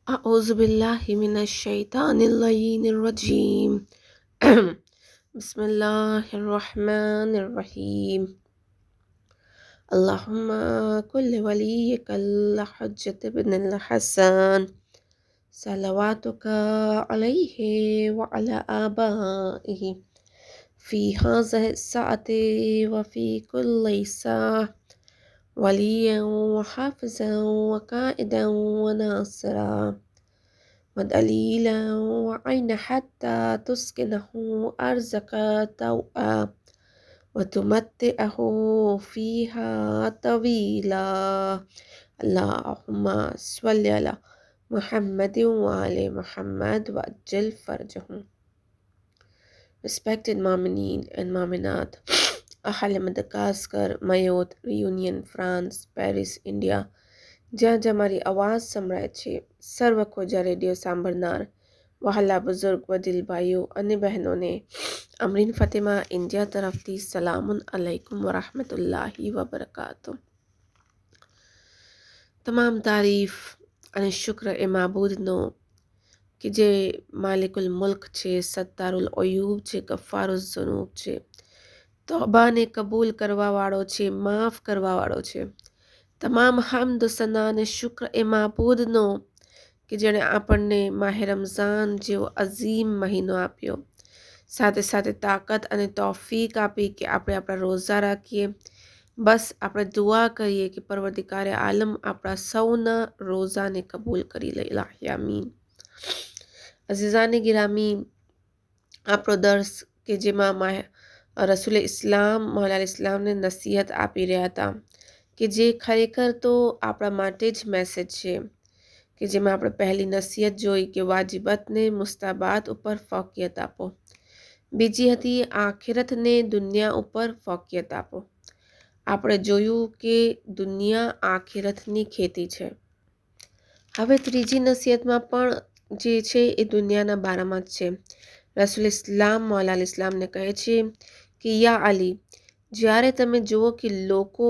أعوذ بالله من الشيطان اللعين الرجيم بسم الله الرحمن الرحيم اللهم كل وليك الحجة بن الحسن صلواتك عليه وعلى آبائه في هذه الساعة وفي كل ساعة وليا وحافظا وقائدا وناصرا ودليلا وعين حتى تسكنه أرزك توأا وتمتئه فيها طويلا اللهم صل على محمد وآل محمد وأجل فرجهم. Respected Marmineen and Marminat, أهل مدغاسکر, Mayotte, Réunion, France, Paris, India, જ્યાં જ્યાં મારી આવાજ સંભળાય છે, સર્વ ખોજા રેડિયો સાંભળનાર વહાલા બુઝુર્ગ વડીલ ભાઈઓ અને બહેનોને અમરીન ફતેમા ઇન્ડિયા તરફથી સલામુન અલૈકુમ વરહમતુલ્લાહી વબરકાતુ. તમામ તારીફ અને શુક્ર એ માબૂદનો કે જે માલિકુલ મુલ્ક છે, સત્તારુલ ઓયુબ છે, ગફારુલ ઝુનૂબ છે, તોબાને કબૂલ કરવાવાળો છે, માફ કરવાવાળો છે. તમામ હમ્દ સના અને શુક્ર એ માબૂદનો કે જેણે આપણને માહે રમઝાન જેવો અઝીમ મહિનો આપ્યો, સાથે સાથે તાકાત અને તૌફીક આપી કે આપણે આપણા રોઝા રાખીએ. બસ આપણે દુઆ કરીએ કે પરવર્તિકારે આલમ આપણા સૌના રોઝાને કબૂલ કરી લે. ઇલાહી આમીન. અઝીઝાને ગિરામી, આપણો દર્સ કે જેમાં રસૂલ ઇસ્લામ મૌલા ઇસ્લામને નસીહત આપી રહ્યા હતા કે જે ખરેખર તો આપણા માટે જ મેસેજ છે, કે જેમાં આપણે પહેલી નસીહત જોઈ કે વાજિબતને મુસ્તાબાત ઉપર ફોકિયત આપો, બીજી હતી આખિરતને દુનિયા ઉપર ફોકિયત આપો. આપણે જોયું કે દુનિયા આખિરતની ખેતી છે. હવે ત્રીજી નસીહતમાં પણ જે છે એ દુનિયાના બારામાં જ છે. રસૂલ ઇસ્લામ મૌલા ઇસ્લામને કહે છે કે યા અલી, જ્યારે તમે જુઓ કે લોકો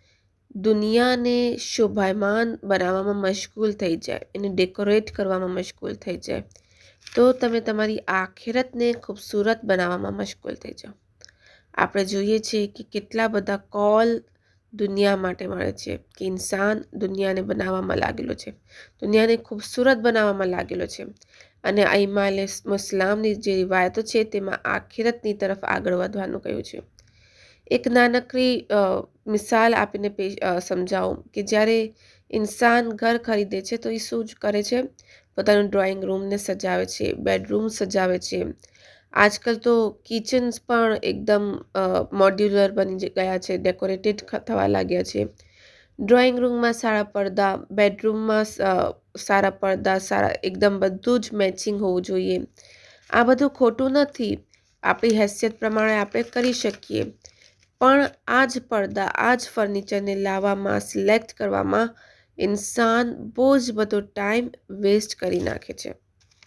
દુનિયાને શોભાયમાન બનાવવામાં મશગુલ થઈ જાય, એને ડેકોરેટ કરવામાં મશગુલ થઈ જાય, તો તમે તમારી આખિરતને ખૂબસૂરત બનાવવામાં મશગુલ થઈ જાઓ. આપણે જોઈએ છીએ કે કેટલા બધા કોલ દુનિયા માટે મળે છે કે ઇન્સાન દુનિયાને બનાવવામાં લાગેલો છે, દુનિયાને ખૂબસૂરત બનાવવામાં લાગેલો છે. અને અઈમાલ મુસ્લામની જે રિવાયતો છે તેમાં આખિરતની તરફ આગળ વધવાનું કહ્યું છે. એક નાનકડી મિસાલ આપીને સમજાવું કે જ્યારે ઇન્સાન ઘર ખરીદે છે તો એ શું જ કરે છે, પોતાનું ડ્રોઈંગ રૂમને સજાવે છે, બેડરૂમ સજાવે છે. આજકાલ તો કિચન્સ પણ એકદમ મોડ્યુલર બની ગયા છે, ડેકોરેટેડ થવા લાગ્યા છે. ડ્રોઈંગ રૂમમાં સારા પડદા, બેડરૂમમાં સારા પડદા, સારા એકદમ બધું જ મેચિંગ હોવું જોઈએ. આ બધું ખોટું નથી, આપણી હેસિયત પ્રમાણે આપણે કરી શકીએ, પણ આ જ પડદા, આ જ ફર્નિચરને લાવવામાં, સિલેક્ટ કરવામાં ઇન્સાન બહુ જ બધો ટાઈમ વેસ્ટ કરી નાખે છે.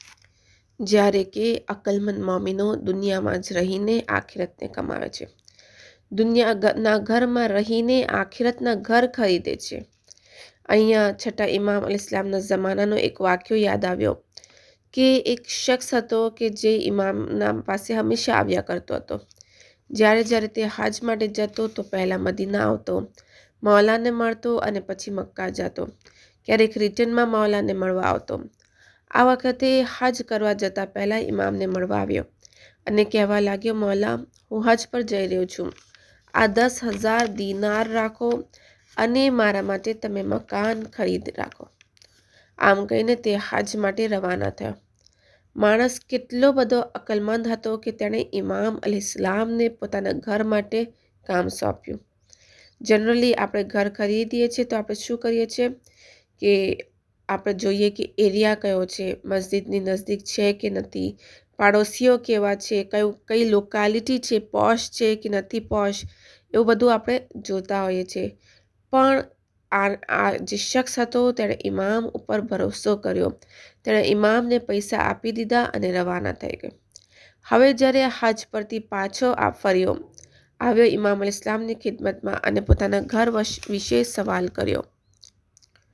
જ્યારે કે અકલમંદ મોમિનો દુનિયામાં જ રહીને આખિરતને કમાવે છે, દુનિયાના ઘરમાં રહીને આખિરતના ઘર ખરીદે છે. અહીંયા છઠ્ઠા ઇમામ અલ ઇસ્લામના જમાનાનો એક વાક્યો યાદ આવ્યો કે એક શખ્સ હતો કે જે ઇમામના પાસે હંમેશા આવ્યા કરતો હતો. જ્યારે જ્યારે તે હજ માટે જતો તો પહેલાં મદીના આવતો, મૌલાને મળતો અને પછી મક્કા જતો. ક્યારેક રિટર્નમાં મૌલાને મળવા આવતો. આ વખતે હજ કરવા જતાં પહેલાં ઇમામને મળવા આવ્યો અને કહેવા લાગ્યો, મૌલા, હું હજ પર જઈ રહ્યો છું, આ 10,000 દિનાર રાખો અને મારા માટે તમે મકાન ખરીદ રાખો. આમ કહીને તે હજ માટે રવાના થયો. માણસ કેટલો બધો અકલમંદ હતો કે તેણે ઇમામ અલ ઇસ્લામને પોતાના ઘર માટે કામ સોંપ્યું. જનરલી આપણે ઘર ખરીદીએ છીએ તો આપણે શું કરીએ છીએ કે આપણે જોઈએ કે એરિયા કયો છે, મસ્જિદની નજદીક છે કે નથી, પાડોશીઓ કેવા છે, કઈ લોકાલિટી છે, પોશ છે કે નથી પોશ, એવું બધું આપણે જોતા હોઈએ છીએ. પણ આ જે શખ્સ હતો તેણે ઇમામ ઉપર ભરોસો કર્યો, તેણે ઇમામને પૈસા આપી દીધા અને રવાના થઈ ગયો. હવે જ્યારે હજ પરથી પાછો આવ્યો ઇમામ અલ ઇસ્લામની ખિદમતમાં અને પોતાના ઘર વિશે સવાલ કર્યો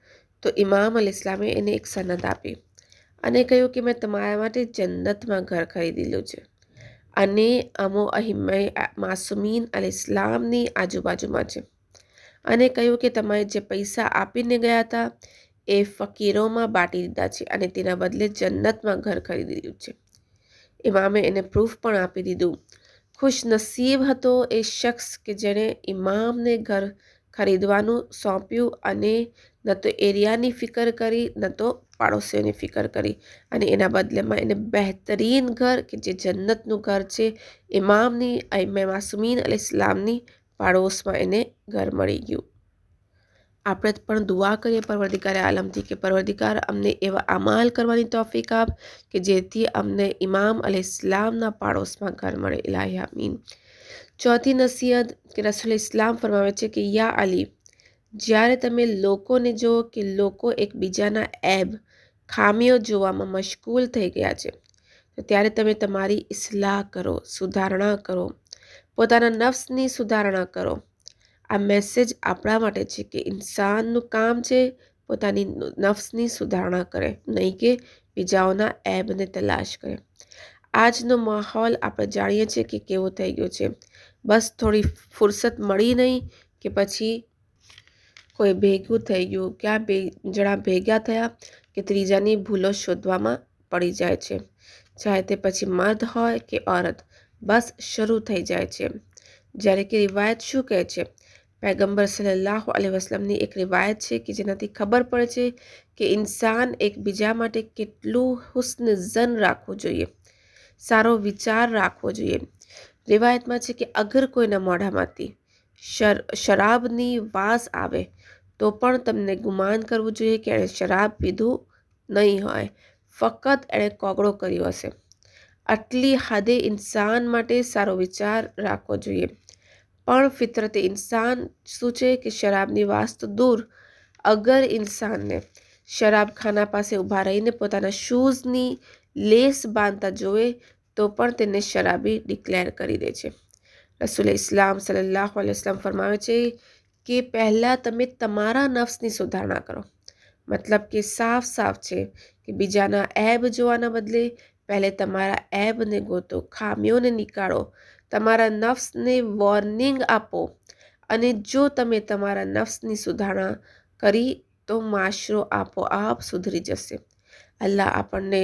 તો ઇમામ અલ ઇસ્લામે એને એક સનદ આપી અને કહ્યું કે મેં તમારા માટે જન્નતમાં ઘર ખરીદેલું છે અને અમો અહીં માસુમીન અલ ઇસ્લામની આજુબાજુમાં છે અને કહ્યું કે તમે જે પૈસા આપીને ગયા હતા એ ફકીરોમાં બાટી દીધા છે અને તેના બદલે જન્નતમાં ઘર ખરીદેલું છે. ઇમામે એને પ્રૂફ પણ આપી દીધું. ખુશ નસીબ હતો એ શખ્સ કે જેણે ઇમામને ઘર ખરીદવાનું સોંપ્યું અને ન તો એરિયાની ફિકર કરી ન તો પાડોશીઓની ફિકર કરી અને એના બદલેમાં એને બહેતરીન ઘર કે જે જન્નતનું ઘર છે ઇમામની માસુમીન અલ ઇસ્લામની પાડોશમાં એને ઘર મળી ગયું. આપણે પણ દુઆ કરીએ પરવરદિગાર આલમથી કે પરવરદિગાર અમને એવા અમાલ કરવાની તૌફીક આપ કે જેથી અમને ઇમામ અલ ઇસ્લામના પાડોશમાં ઘર મળે. ઇલાહી આમીન. ચોથી નસીહત કે રસૂલ ઇસ્લામ ફરમાવે છે કે યા અલી, જ્યારે તમે લોકોને જુઓ કે લોકો એકબીજાના એબ ખામીઓ જોવામાં મશગુલ થઈ ગયા છે તો ત્યારે તમે તમારી ઇસ્લાહ કરો, સુધારણા કરો, પોતાના નફ્સની સુધારણા કરો. આ મેસેજ આપણા માટે છે કે ઇન્સાનનું કામ છે પોતાની નફ્સની સુધારણા કરે, નહીં કે બીજાઓના એબને તલાશ કરે. આજનો માહોલ આપણે જાણીએ છીએ કે કેવો થઈ ગયો છે. બસ થોડી ફુરસત મળી નહીં કે પછી કોઈ ભેગું થઈ ગયું, ક્યાં જણા ભેગા થયા કે ત્રીજાની ભૂલો શોધવામાં પડી જાય છે, ચાહે તે પછી મર્દ હોય કે ઓરત. બસ શરૂ થઈ જાય છે. જ્યારે કે રિવાયત શું કહે છે, પૈગંબર સલ્લલ્લાહુ અલૈહિ વસલ્લમની એક રિવાયત છે કે જેનાથી ખબર પડે છે કે ઇન્સાન એકબીજા માટે કેટલું હુસ્ન ઝન રાખવું જોઈએ, સારો વિચાર રાખવો જોઈએ. રિવાયતમાં છે કે અગર કોઈના મોઢામાંથી શરાબની વાસ આવે તો પણ તમને ગુમાન કરવું જોઈએ કે એણે શરાબ પીધું નહીં હોય, ફક્ત એણે કોગળો કર્યો હશે. આટલી હદે ઇન્સાન માટે સારો વિચાર રાખવો જોઈએ. પણ ફિતરતે ઇન્સાન શું છે કે શરાબની વાસ તો દૂર, અગર ઇન્સાનને શરાબખાના પાસે ઊભા રહીને પોતાના શૂઝની લેસ બાંધતા જોવે તો પણ તેને શરાબી ડિક્લેર કરી દે છે. રસૂલ ઇસ્લામ સલ્લલ્લાહુ અલૈહિ વસલ્લમ ફરમાવે છે કે પહેલાં તમે તમારા નફ્સની સુધારણા કરો. મતલબ કે સાફ સાફ છે કે બીજાના એબ જોવાના બદલે પહેલે તમારા એબને ગોતો, ખામીઓને નીકાળો, તમારા નફ્સને વોર્નિંગ આપો અને જો તમે તમારા નફ્સની સુધારણા કરી તો માશરો આપોઆપ સુધરી જશે. અલ્લાહ આપણને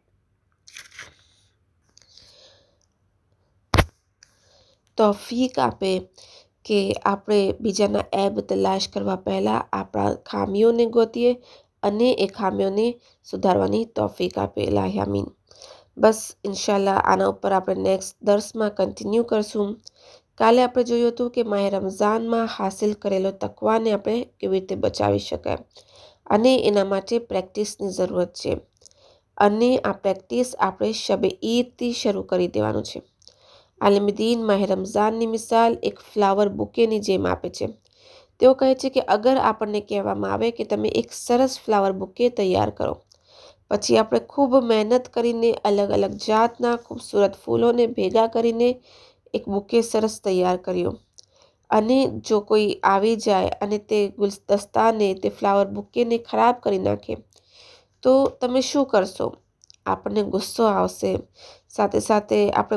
તૌફીક આપે કે આપણે બીજાના એબ તલાશ કરવા પહેલાં આપણા ખામીઓને ગોતીએ અને એ ખામીઓને સુધારવાની તૌફીક આપે. ઇલાહી આમીન. બસ ઇન્શાલ્લાહ આના ઉપર આપણે નેક્સ્ટ દર્સમાં કન્ટિન્યુ કરશું. કાલે આપણે જોયું હતું કે માહ રમઝાનમાં હાસિલ કરેલો તકવાને આપણે કેવી રીતે બચાવી શકાય અને એના માટે પ્રેક્ટિસની જરૂરત છે અને આ પ્રેક્ટિસ આપણે શબે ઈદથી શરૂ કરી દેવાનું છે. આલિમદીન માહ રમઝાનની મિસાલ એક ફ્લાવર બુકેની જેમ આપે છે. તેઓ કહે છે કે અગર આપણને કહેવામાં આવે કે તમે એક સરસ ફ્લાવર બુકે તૈયાર કરો, પછી આપણે ખૂબ મહેનત કરીને અલગ અલગ જાતના ખૂબસૂરત ફૂલોને ભેગા કરીને એક બુકે સરસ તૈયાર કર્યો અને જો કોઈ આવી જાય અને તે ગુલદસ્તાને, તે ફ્લાવર બુકેને ખરાબ કરી નાખે તો તમે શું કરશો? આપણને ગુસ્સો આવશે, સાથે સાથે આપણે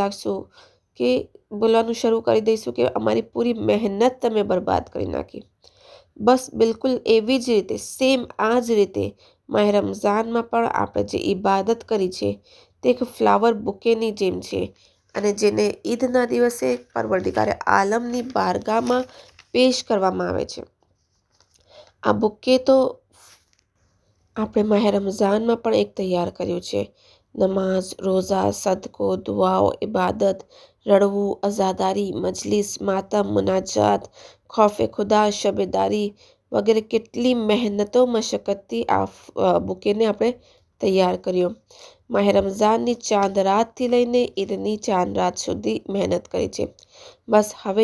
બોલવાનું શરૂ કરી દઈશું કે અમારી પૂરી મહેનત તમે બરબાદ કરી નાખી. બસ બિલકુલ એવી જ રીતે સેમ આ જ રીતે માહ રમઝાનમાં પણ આપણે જે ઇબાદત કરી છે તે એક ફ્લાવર બુકેની જેમ છે અને જેને ઈદના દિવસે પરવરદિગાર આલમની બારગાહમાં પેશ કરવામાં આવે છે. આ બુકે તો આપણે માહ રમઝાનમાં પણ એક તૈયાર કર્યું છે. નમાઝ, રોઝા, સદકો, દુઆઓ, ઇબાદત, રડવું, અઝાદારી, મજલિસ, માતમ, મુનાજાત, ખૌફે ખુદા, શબેદારી વગેરે કેટલી મહેનતો મશક્કતથી આ બુકેને આપણે તૈયાર કર્યો. માહ રમઝાનની ચાંદ રાતથી લઈને ઈદની ચાંદ રાત સુધી મહેનત કરી છે. બસ હવે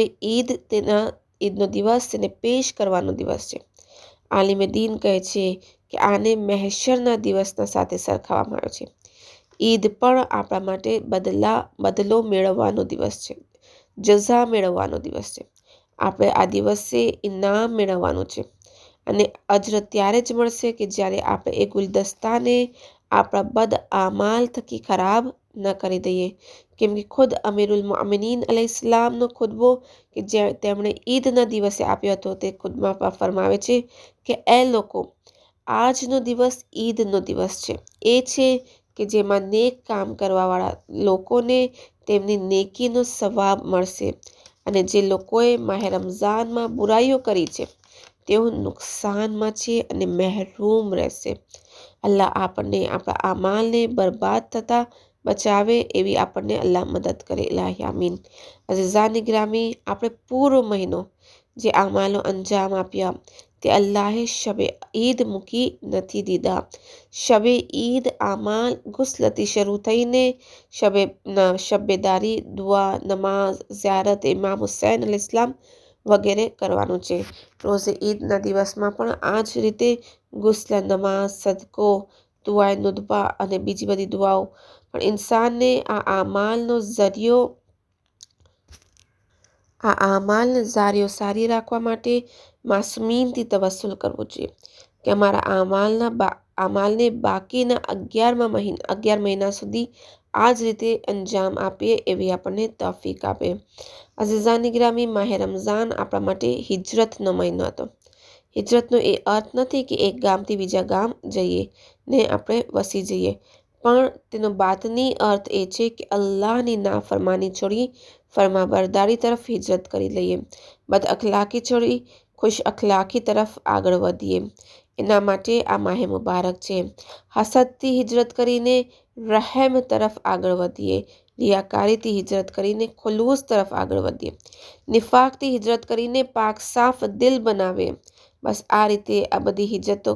ઈદનો દિવસ તેને પેશ કરવાનો દિવસ છે. આલિમે દીન કહે છે કે આને મહેશરના દિવસના સાથે સરખાવવામાં આવ્યો છે. ઈદ પણ આપણા માટે બદલો મેળવવાનો દિવસ છે, જઝા મેળવવાનો દિવસ છે. આપણે આ દિવસે ઇનામ મેળવવાનું છે. અને અજ્ર ત્યારે જ મળશે કે જ્યારે આપણે એ ગુલદસ્તાને આપણા બદ આમાલ થકી ખરાબ ન કરી દઈએ. કેમ કે ખુદ અમીરુલ મોમિનીન અલૈહિસ્સલામનો ખુતબો કે જે તેમણે ઈદના દિવસે આપ્યો હતો તે ખુતબામાં ફરમાવે છે કે એ લોકો, આજનો દિવસ ઈદનો દિવસ છે. એ છે કે જેમાં નેક કામ કરવાવાળા લોકોને તેમની નેકીનો સવાબ મળશે, અને જે લોકોએ માહે રમઝાનમાં બુરાઈઓ કરી છે તેઓ નુકસાનમાં છે અને મહેરૂમ રહેશે. અલ્લાહ આપણને આપણા આમાલને બરબાદ થતા બચાવે એવી આપણને અલ્લાહ મદદ કરે. ઇલાહી આમીન. અઝીઝાની ગ્રામી, આપણે પૂરો મહિનો જે આમાલો અંજામ આપ્યા તે અલ્લાહે શબે ઈદ મૂકી નથી દીધા. શબે ઈદ આમાલ ગુસ્લથી શરૂ થઈને શબેદારી, દુઆ, નમાઝ, ઝિયારત ઇમામ હુસૈન અલૈહિસ્સલામ વગેરે કરવાનું છે. રોઝે ઈદના દિવસમાં પણ આ જ રીતે ગુસ્લ, નમાઝ, સદકો, દુઆએ નુદબા અને બીજી બધી દુઆઓ પણ ઇન્સાનને આ આમાલને જારીઓ સારી રાખવા માટે માસુમીનથી તવસ્સુલ કરવું જોઈએ કે અમારા આમાલને બાકીના 11 મહિના સુધી આ જ રીતે અંજામ આપીએ એવી આપણને તૌફીક આપે. અઝીઝાની ગ્રામી, માહે રમઝાન આપણા માટે હિજરતનો મહિનો હતો. હિજરતનો એ અર્થ નથી કે એક ગામથી બીજા ગામ જઈએ ને આપણે વસી જઈએ, પણ તેનો બાતની અર્થ એ છે કે અલ્લાહની નાફરમાની છોડી ફરમાબરદારી તરફ હિજરત કરી લઈએ, બદ અખલાકી છોડી ખુશ અખલાકી તરફ આગળ વધીએ. એના માટે આ માહે મુબારક છે. હસદથી હિજરત કરીને રહેમ તરફ આગળ વધીએ, રિયાકારીથી હિજરત કરીને ખુલૂસ તરફ આગળ વધીએ, નિફાકથી હિજરત કરીને પાક સાફ દિલ બનાવે. બસ આ રીતે આ બધી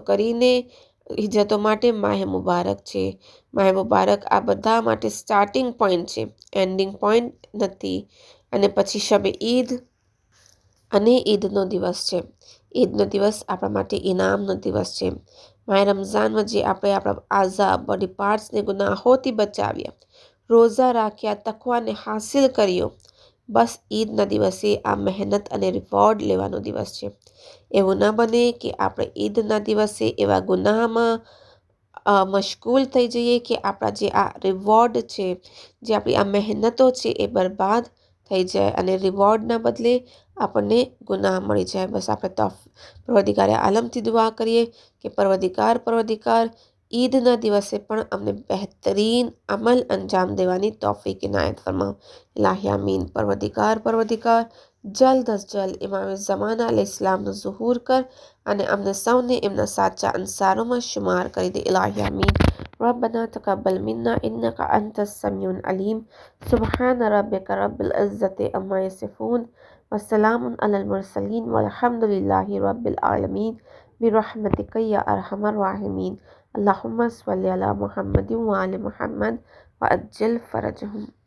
હિજરતો માટે માહે મુબારક છે. માહે મુબારક આ બધા માટે સ્ટાર્ટિંગ પોઈન્ટ છે, એન્ડિંગ પોઈન્ટ નથી. અને પછી શબે ઈદ અને ઈદનો દિવસ છે. ઈદનો દિવસ આપણા માટે ઇનામનો દિવસ છે. માહે રમઝાનમાં જે આપણે આપણા આઝા, બોડી પાર્ટ્સને ગુનાહોથી બચાવ્યા, રોઝા રાખ્યા, તકવાને હાસિલ કર્યો, બસ ઈદના દિવસે આ મહેનત અને રિવોર્ડ લેવાનો દિવસ છે. એવું ન બને કે આપણે ઈદના દિવસે એવા ગુનાહમાં મશગુલ થઈ જઈએ કે આપણા જે આ રિવોર્ડ છે, જે આપણી આ મહેનતો છે એ બરબાદ થઈ જાય અને રિવોર્ડના બદલે આપણને ગુનાહ મળી જાય. બસ આપણે પરવરદિગાર આલમથી દુઆ કરીએ કે પરવરદિગાર ઈદના દિવસે પણ અમને બહેતરીન અમલ અંજામ દેવાની તૌફીક ઇનાયત ફરમાવો. ઇલાહી આમીન. પરવરદિગાર જલ્દ અજ જલ્દ ઇમામ ઝમાના અલૈહિસ્સલામનો ઝુહૂર કર અને અમને સૌને એમના સાચા અંસારોમાં શુમાર કરી દે. ઇલાહી આમીન. ربنا تقبل منا إنك أنت السميع العليم. سبحان ربك رب العزة عما يصفون وسلام على المرسلين والحمد لله رب العالمين برحمتك يا أرحم الراحمين. اللهم صل على محمد وآل محمد وعجل فرجهم.